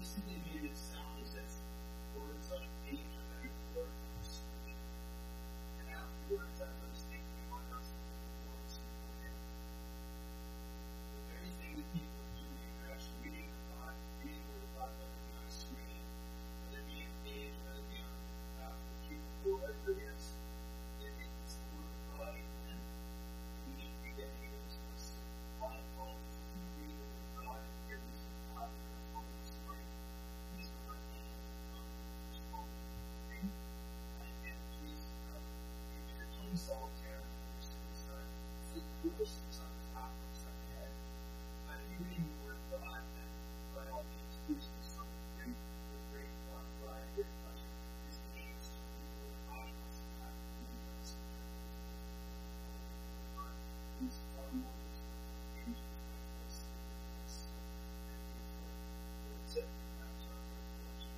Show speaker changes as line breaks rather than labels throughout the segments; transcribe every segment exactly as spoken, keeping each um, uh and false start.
basically made it sound as if words on a page are better than words on a screen. And afterwards, I was thinking about us words in the head. The very thing that people are doing, they're actually reading the God, reading the word of God, whether it be on a screen, whether it be a page, whether it be on uh, the keyboard, whatever it is. It, it's the word of God, and we need to be getting into this lesson. On a phone, to read the word of God and hear this from God in our Holy Story. Please don't let me come to this moment. And please, uh, if you're doing solitaire, you're sitting aside, the Lord sits on the top of our head. But if you're reading the word of God, then by all means, please do so with great, with great uh, pride, great pleasure. His name is to read the word of God. He wants to have to read us. He's far more than pages like this. And it's it. That's our approach.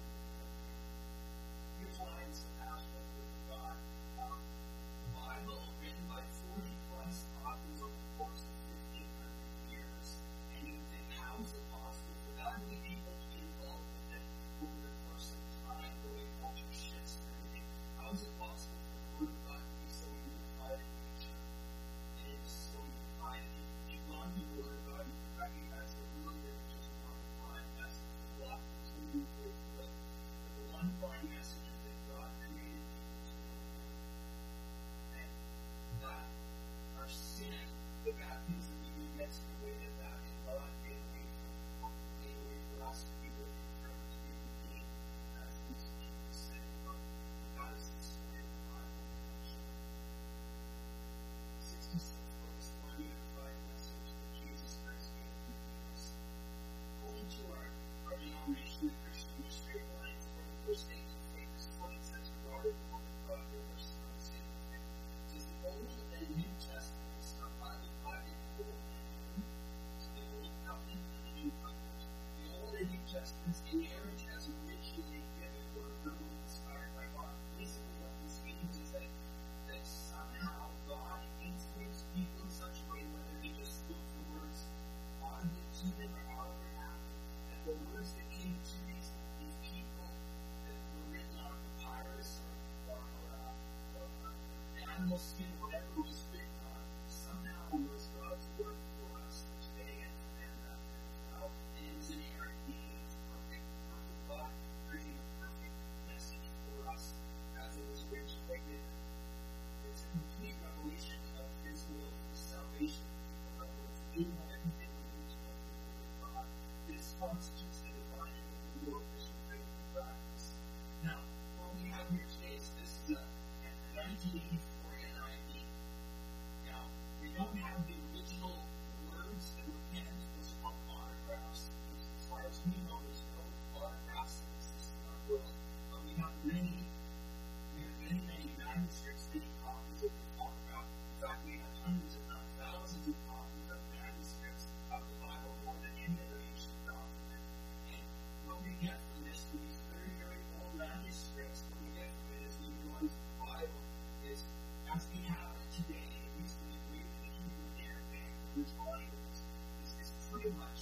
Here's why it's the passionate word of God. Um, the Bible, written by forty plus authors over the course of fifteen hundred years. And you think, how is it possible for that many people to be involved with it over the course of time, the way culture shifts and everything? How is it possible for the word of God to be so unified in nature? It is so unified. If you've gone through the word of God, you can recognize that really there is just one prime message. A lot is moving very good. But the one prime message is that God created people to know Him. And that our sin, the bad things that we do, gets in the way of that. And God made a way for made a way for us to be with Him, for Him to be redeemed, as these people say. But that is the story of the Bible. sixty-six books, one unified message that Jesus Christ gave to us. According to our, our denomination, the Christian Ministry Alliance, for the first thing to think, this is what it says regarding the word of God, verse sixteen. It says, the Old and New Testaments are classified in Old and New. So the Old Covenant and the New Covenant. The Old and New Testaments inerrant as originally given or verbally inspired by God. Basically, what this means is that that somehow God influenced people in such a way, whether they just spoke the words audibly to them or however it happened, that the words that came to these, these people that were written on papyrus or, or, uh, or uh, animal skin, whatever it was written on, somehow was God's word for us today. And, and uh, well, it is an inerrant being, it's perfect, perfect God, creating a perfect message for us as it was originally given. It's a complete revelation of His will for the salvation of people. In other words, we know everything we need to know the Word of God. This constitutes the divine and the real Christian faith and practice. Now, what we have here today is this is a, a nineteen eighty-four N I V. Now, we don't have the original words that were penned, those are called autographs. As far as we know, there's no autographs that exist in our world. But we have many We have many, many manuscripts, many copies of the autograph. In fact, we have hundreds, if not thousands, of copies of manuscripts of the Bible, more than any other ancient document. And what we get from this, from these very, very old manuscripts, what we get from it as we realize the Bible is, as we have it today, at least in the Greek and the Hebrew and the Aramaic, the original languages, is, is pretty much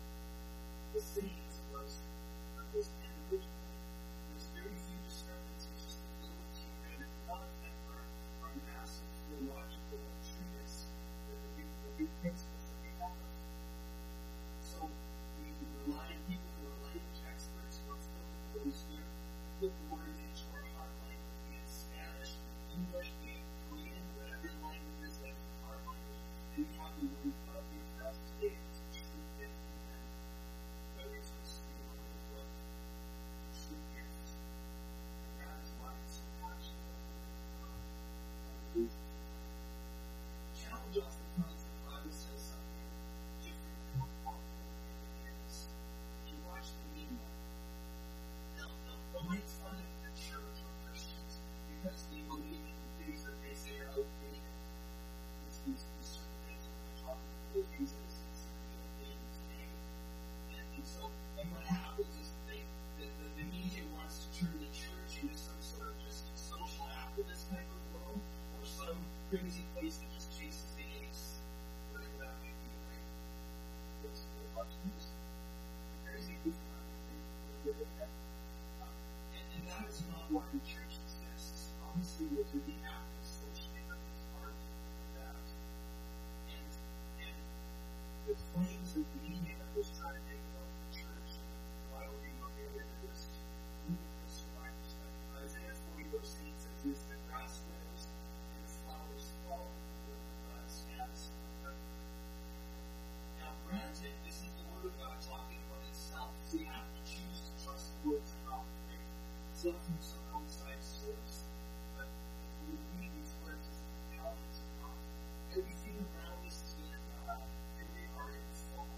the same as it was, as it was penned originally. There's very few discrepancies, just a little team and none of them are, are massive theological treatises, the big, the big principles that we have. So we rely on people who are language experts, who are filled with the Holy Spirit, put the word into our heart language, be it Spanish, English, be it Korean, whatever language is that is our language, and we have the word of God being for us today. It's a true gift from Him. Whether it's a screen or a book, it's a true gift. And that is why it's so passionate about the word of God. Challenge often comes when the Bible says claims of being here was trying to take over the church. Why would he not be able to do this? Ludicrous from my perspective. Isaiah forty verse eight says this: the grass withers and the flowers fall, the uh, stands. Now, granted, this is the word of God talking about itself, so you have to choose to trust the words of God. Right? Some from some outside source, but when we read these words as the intelligence of God, everything around us is going to die, and we are in fall.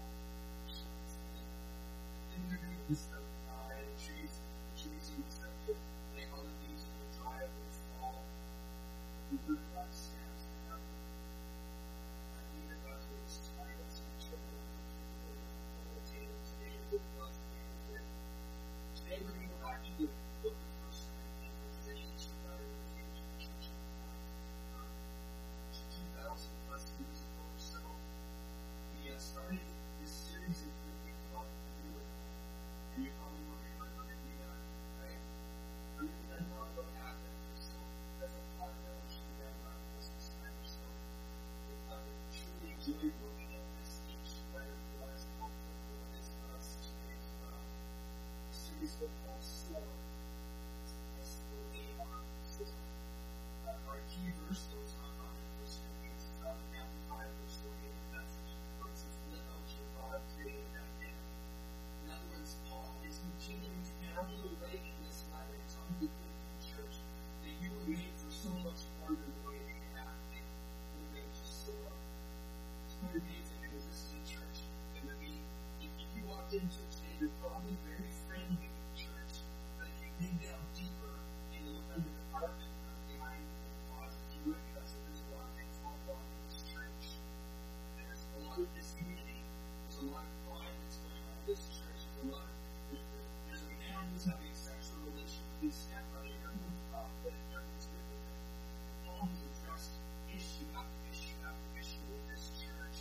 And they're going to list out die, the trees, the trees in the center, they all the leaves will dry up and fall. The word of God stands forever. I believe that God's word is timeless and eternal. Today, we're going to Today, we're going to go back to the book of First Corinthians, which is an ancient letter that was given to the church of God two thousand plus years ago or so. We uh, started this series in Corinthians called The Miracle. And you're probably wondering, why we're going to do that, right? We're going to learn more about Advent or so. That's a part of that, we should do that around Christmas time or so. I truly enjoyed looking at this ancient letter and realized how important it is for us today as well. The series that calls Sword. S O A R, Sword. Uh, our key verse goes on on in First Corinthians uh, chapter five, verse forty-eight, the message, where it says, "Live out your God created identity." In other words, Paul is continuing to hammer away in this letter, telling the Corinthian church that you were made for so much more than the way that you have. You were made to soar. It's quite amazing because this is a church that would be, if you walked into it today, they're probably very friendly with the church, but if you dig down deeper and you look under the carpet or behind the closet, you recognize that there's a lot of things going on in this church. There's a lot of disunity. There's a lot of crime that's going on in this church. There's a lot of, there's, there's a man who's having a sexual relation with his stepbrother. Everyone's confident, everyone's good with it. Paul has addressed issue after issue after issue with this church.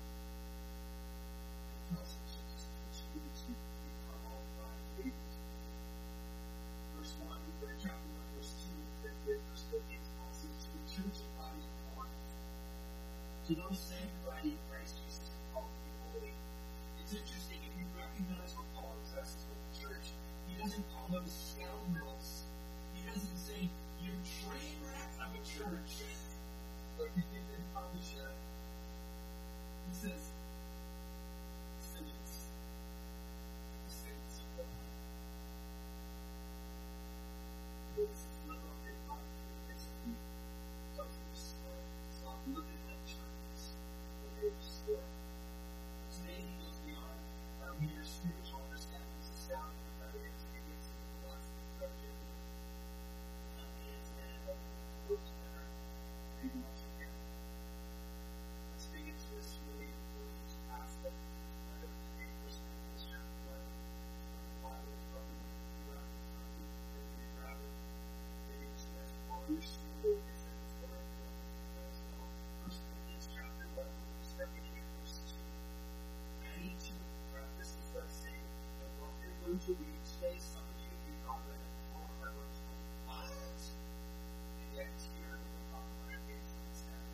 And tells us to just continue to become all God created. Verse one, we're in chapter one, verse two, verse thirteen, Paul says, to the church of God in Corinth, to those sanctified in Christ Jesus and called to be holy. It's interesting, if you recognize what Paul addresses with the church, he doesn't call them scoundrels. He doesn't say, you're train wreck of a church. Like you think they probably should. He says, sinners. The saints of God. This is not what they thought. It's a deep, darker story. It's not looking like churches, but they're restored. Today he goes beyond our mere spiritual understanding. It's astounding that it is. It gets into the last subject. And the internet and works better. Maybe much again. Let's dig into this really important aspect of this letter today. First Corinthians chapter eleven. The Bible is probably one of the few that we grab it. Dig into this. Waters through it. It's in the floor of the as well. First Corinthians chapter eleven. We start reading at verse two. I need to preface this by saying that what you're going to read today, some of you do not read it before. I wrote to them, what? And yet here, we're not going to read it instead.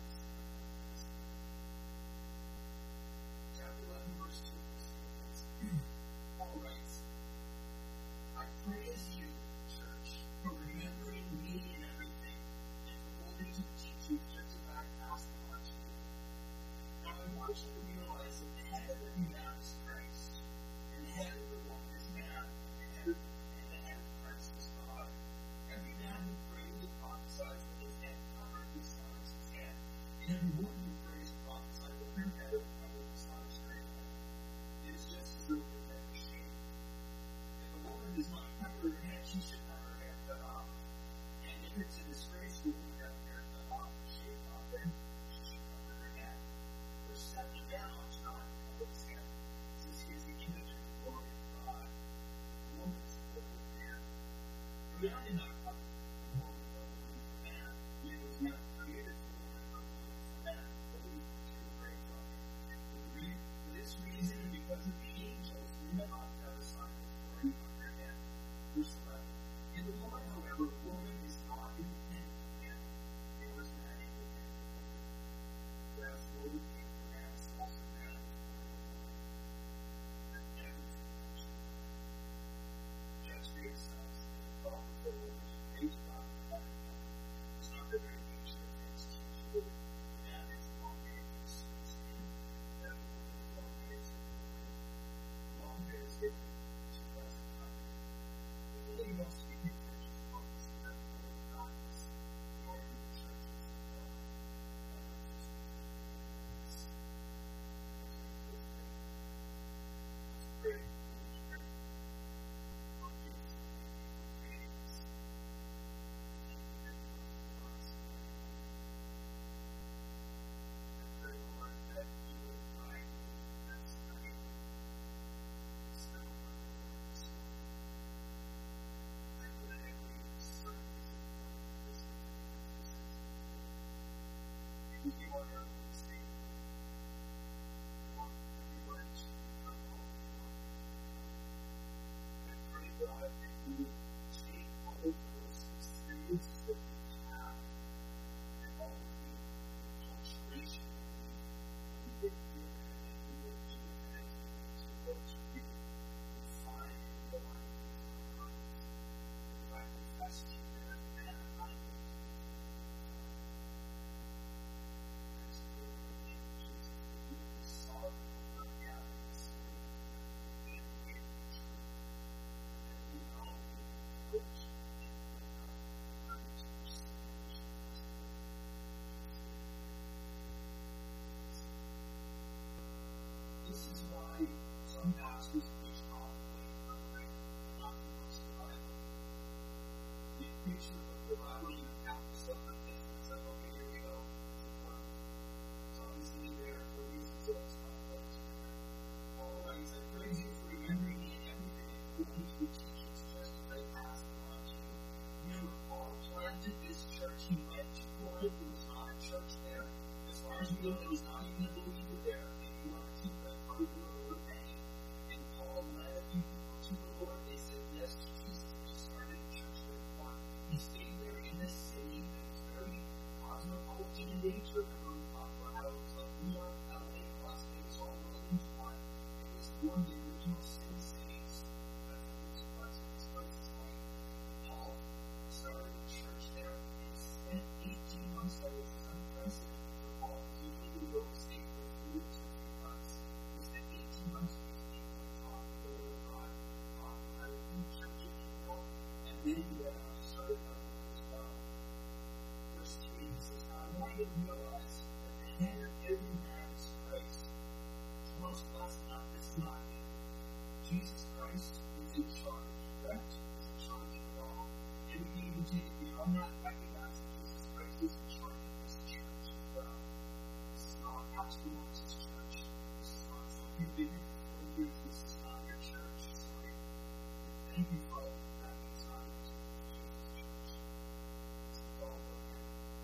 Chapter eleven, verse two. Paul writes, I praise you, church, for remembering me in everything, and for holding to the teaching just as I passed on to you. Now I want you to realize that the head of every man is Christ, and the head of the woman is man, and the head of, and the head of Christ is God. Every man who prays and prophesies with his head covered dishonors his head, and every woman who prays and prophesies with her head covered dishonors her head. It is just as though her head was shaved. If a woman does not cover her head, she should have her hair cut off. And if it's a disgrace for a woman to have her hair cut off or shaved off, then she should cover her head. For seven a man ought not to cover his head, since he is the image of the glory of God. The woman is the glory of man. For man did not cover the woman, but the woman for man. this is why some pastors preach conflict, by the way, not the most reliable. You preach the revival, you have to stuff like this, and it's like, okay, here we go. It's obviously there for reasons that it's not close. All right, he said, praise you for remembering me in everything, according to your teachings, just as I passed them on to you. Remember, Paul planted this church. He went to Corinth. There was not a church there. As far as we know, there was not even a believer there. If you want to keep that part of the Lord paying. And Paul led a few people to the Lord. They said yes to Jesus. They started a church there. He stayed there in this city that was very cosmopolitan in nature. From Colorado, it's like New York, L A, Las Vegas, all rolled into one. It was one of the original sin cities. That's what this place this place is like. Paul started a church there and spent eighteen months there. This is unprecedented for Paul. Usually he would stay for three weeks or three months. He spent eighteen months with these people and taught the word of God, taught how to do church in people, and then he went out and started other ones as well. Verse three, he says, I want you to realize that the head of every man is Christ. Most of us not this not him. Jesus Christ is in charge, correct? He's in charge of it all. And we can even take it beyond that and recognize that Jesus Christ is in charge of this church as well. This is not Pastor Moses' church. This is not something bigger for you. This is not your church. Sorry. Thank you for all that. It's not Jesus' church. This is all about him.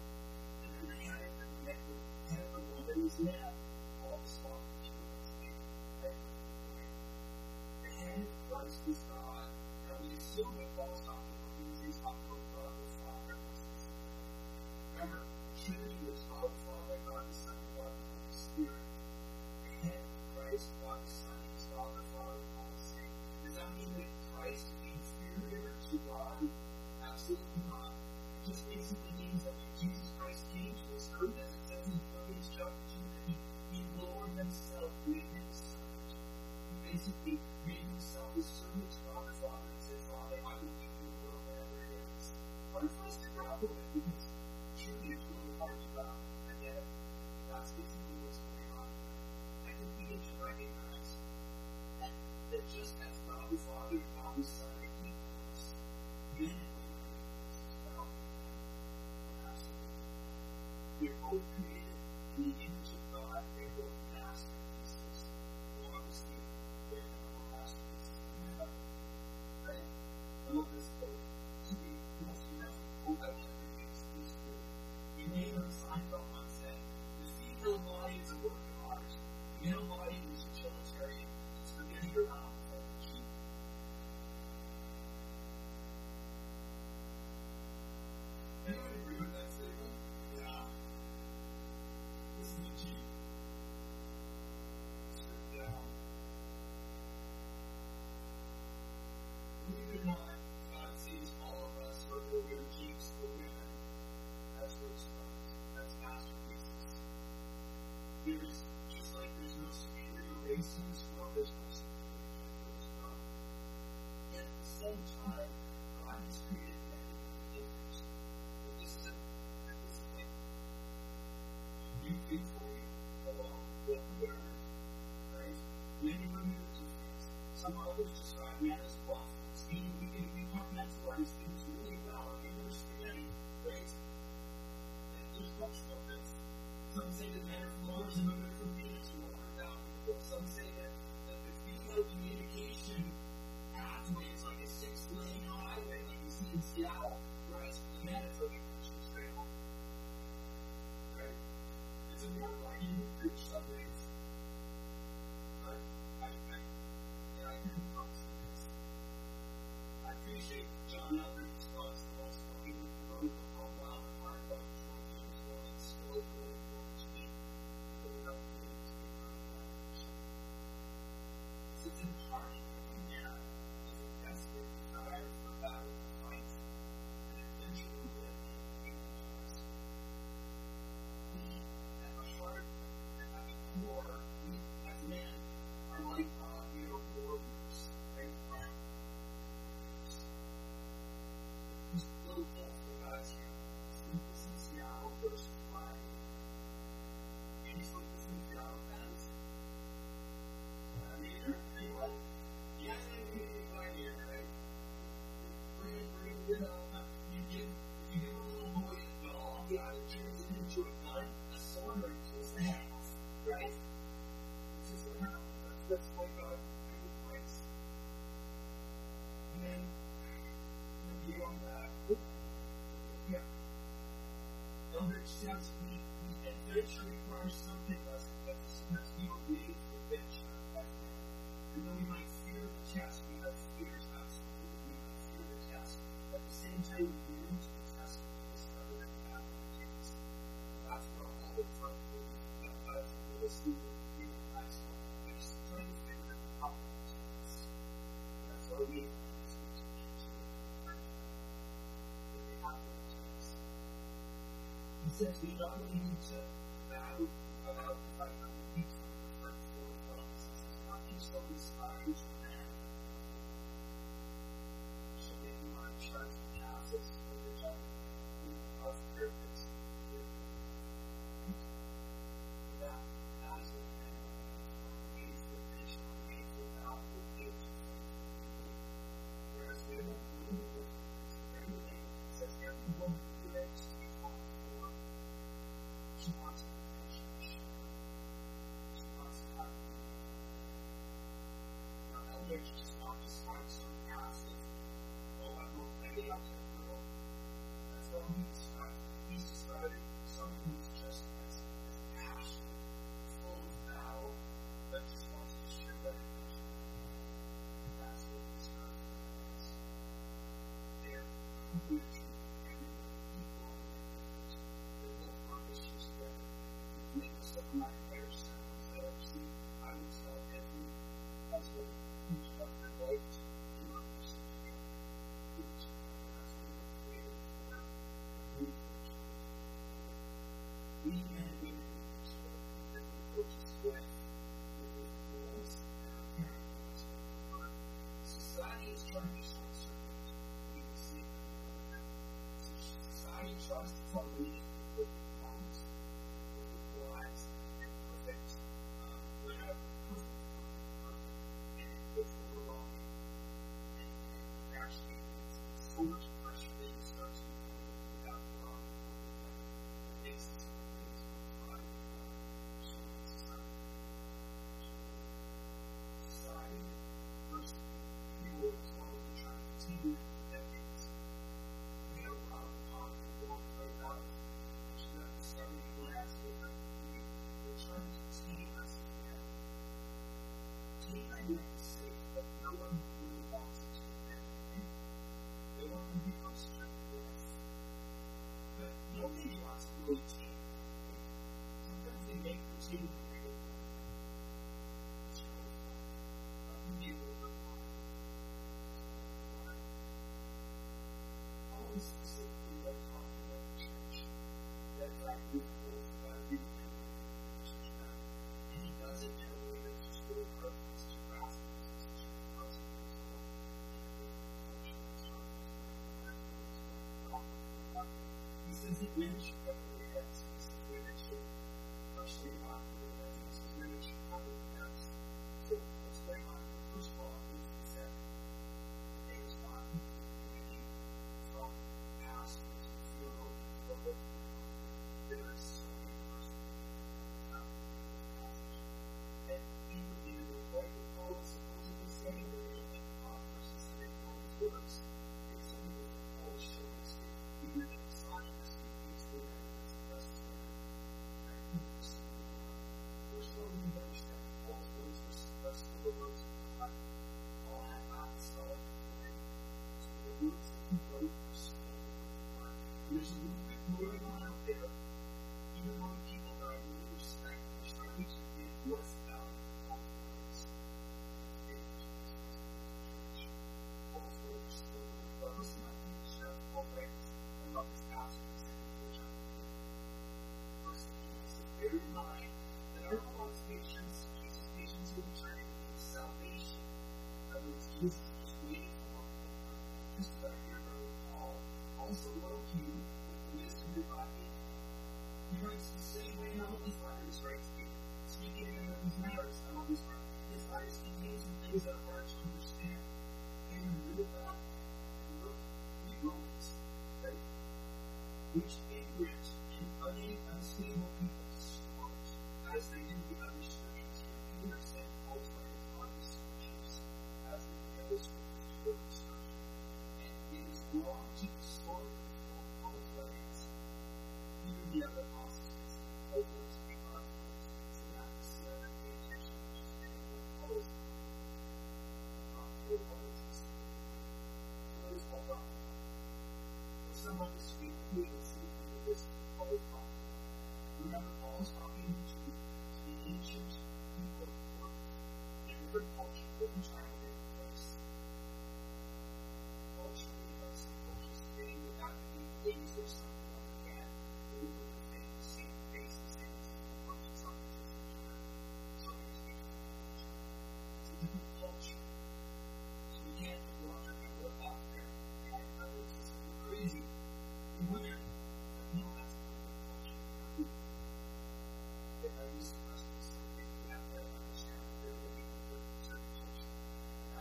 And then they had it, and they had the one that was there. All the small people that stayed right from the point. The head of Christ is God. Now we assume what Paul's talking about because he's talking about God the Father specifically. Remember, Trinity was God the Father, God the Son, God the Holy Spirit. The head of Christ, God the Son, is God the Father, Paul is saying. Does that mean that Christ is inferior to God? Absolutely not. It just basically means that when Jesus Christ came to this earth, as it says in Philippians chapter two, that he, he lowered himself, made him a servant. He basically made himself a servant to God the Father and said, Father, I will give you the world wherever it is. Hard for us to grapple with because truly it's really hard to grapple. I get it. That's basically what's going on here. I can begin to recognize that, that just as God the Father and God the Son are equals, men and women are equals as well. Absolutely. They're both created in the image of God. They're both masterpieces. Well, obviously, they're not masterpieces in heaven. Right? I love this quote. To be most humanity, quote I want to read is good. You may have Seinfeld once said, the female body is a work of art. The male body is utilitarian. It's for getting around for the key. Anyone agree with that statement? Yeah. This is the key. Strip down. Believe it or not, God sees all of us, whether we're geeks or women, as works of art, as masterpieces. There's, just like there's no superior race in this world, there's no superior gender as well. Yet at the same time, God has created men and genders. This is a, this is like new thing for you, along with what we are, right? Men and women are different. Some others describe men as waffles, meaning we can compartmentalize things really well and understand, right? There's functional this. Some say that men are from Mars and women are from Venus, or more down. Some say that, that the female communication pathway is like a six-lane highway, like you see in Seattle, whereas for the men it's like a Christian trail. Right? It's a more like you preach some days. But I, I, yeah, I can promise this. I appreciate John Elder's response to most of the people who wrote the whole round of hard about twenty years ago. It's still really important to me. yes, we, we adventure requires something less, but sometimes we were made for adventure. And though we might fear the test, we have fears absolutely. We might fear the test. At the same time, we can use the test to discover the path of Jesus. That's what all of our belief that God is listening to the Christ. We're just trying to figure out how to do this. That's why we have to teach them. They have to teach. He says we not only need to battle about the fight on the beat from the first four promises, it's not just so inspiring to man. So if you want to try to pass us for the job, we are purpose. That as a man, made for vision, made for value, made for faith. Whereas we don't believe it, everything says every woman who lives to be taught for, she wants a relationship. She wants to have a Our elders just not just find some passive, oh, I will play out that girl. That's all he described. He's describing someone who's just as, as passionate, full of battle, but just wants to share that energy. And that's what he describes for us. They're hungry to everybody, people, and they're both partnerships together. Make us up my prayer sounds that actually I would tell every husband who's got their wife to do our mission together. That's what we're created for. We men and women in this world, that we approach this way with goals and our parents. Society is trying to short circuit. We can see it. Society tries to tell me that we're perfect moms, perfect wives, and perfect, um, whatever, perfect, perfect, perfect, and it's overwhelming. And, and actually, it's so much pressure that you start to put without the wrong the basis of things for life. So society. Society, first, people as well as trying to continue it for decades. We have a lot of talk in the world right now. Which is not discovering the landscape that we we're trying to team us again. Team I like to say that no one really wants to do anything. They want to be frustrated with us. But nobody wants to really team. Sometimes they make the team really fun. It's really fun. That can be a little bit fun. Always specifically what talking about the church. That God reveals about you and the church now. And he does it in a way that's just really hard for us to grasp because it's such a positive result. He says that men should cover their heads. He says women should partially not cover their heads. He says women should cover their heads. So what's going on? First of all, he said there is not anything from pastor to theologian to what there are so many persons that passage. And he would be the right with Paul is supposedly saying that there's like God versus saying all these words. And so he was Paul showing us that even the misogynist thinks that it's necessary. And I think this is first of all, we need to understand that Paul's words were suppressed to the words of God. Paul had apostolic authority. So the words that he wrote were spoken of God. And there's a movement going on out there. Even among people that I really respect, they're starting to get less value of Paul's words. Paul's words are still good. But listen, I think the sheriff Paul writes about this passage in Second Peter verse eight. So bear in mind that our Lord's patience, Jesus' patience in eternity, means salvation. In other words, Jesus is just waiting for just as our hero Paul also wrote to you with the wisdom divided. He writes the same way in all his letters, writes speaking of these matters, and all these his letters contain some things that are hard to understand. And read that and look, read Romans, right? Which ignorant and unstable people distort, as they do the other scriptures. Here, Peter said Paul's writings on the scriptures, as they do the other scriptures to the destruction. And it is wrong to distort Paul's writings. Even the other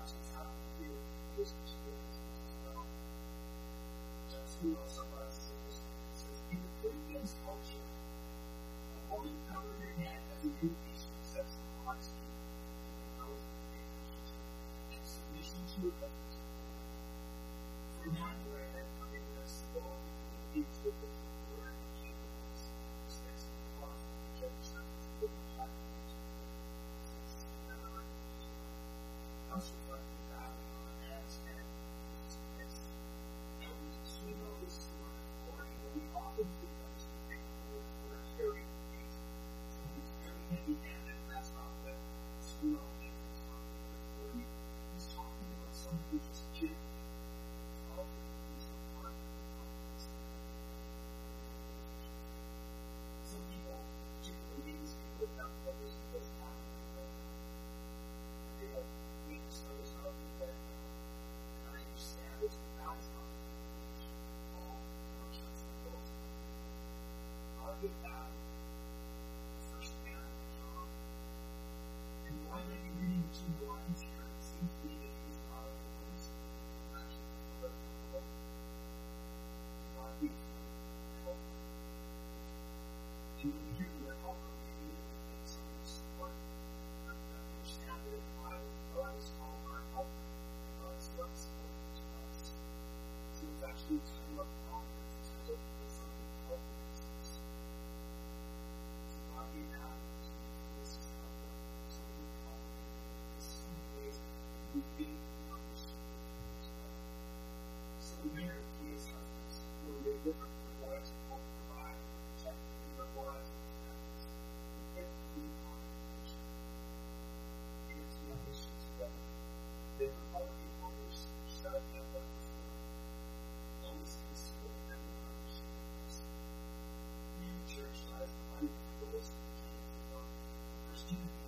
teaches how to deal with those experiences as well. Just who else of us says, in the Philippians culture, a woman covered her head as a indication of sexual modesty and and submission to her husband. For now, where I have come into a civil and interpret the word of Jesus, respects the law, which I just the child. Thus reflecting God on our man's head, Jesus Christ. And we see know this is the word of glory, but we often think of this particular word carrying the faith. So it's very heavy handed, and that's not what Squirrel thinks it's not the word of glory. He's talking about someone who just gently follows the heart of the confidence. Some people, particularly these people, have others who does not like them. They have weakness, others not be better. And I understand this, but that is not the communication of all our church adults. Our good God, first man, John. And why might be reading two lines here? It seems to me that he's not a voice. He's actually a word of the Lord. God be helper. And when we hear the word helper, we mean that we think something support. We understand that in the Bible, God is called our helper. And God is what supporting to us. So it's actually a time of honor. It's a time of something helping us. So God be that. This is helper. So we call it. In some ways, we think we understand it as well. So the marriage case husbands were really different from wives to help provide and protect and their wives and families. We get to be on a mission. We get to be on mission together. They were all the others who started that work before. Always consider that everyone understands. And the church tries to find the goals of the kingdom of God. First Timothy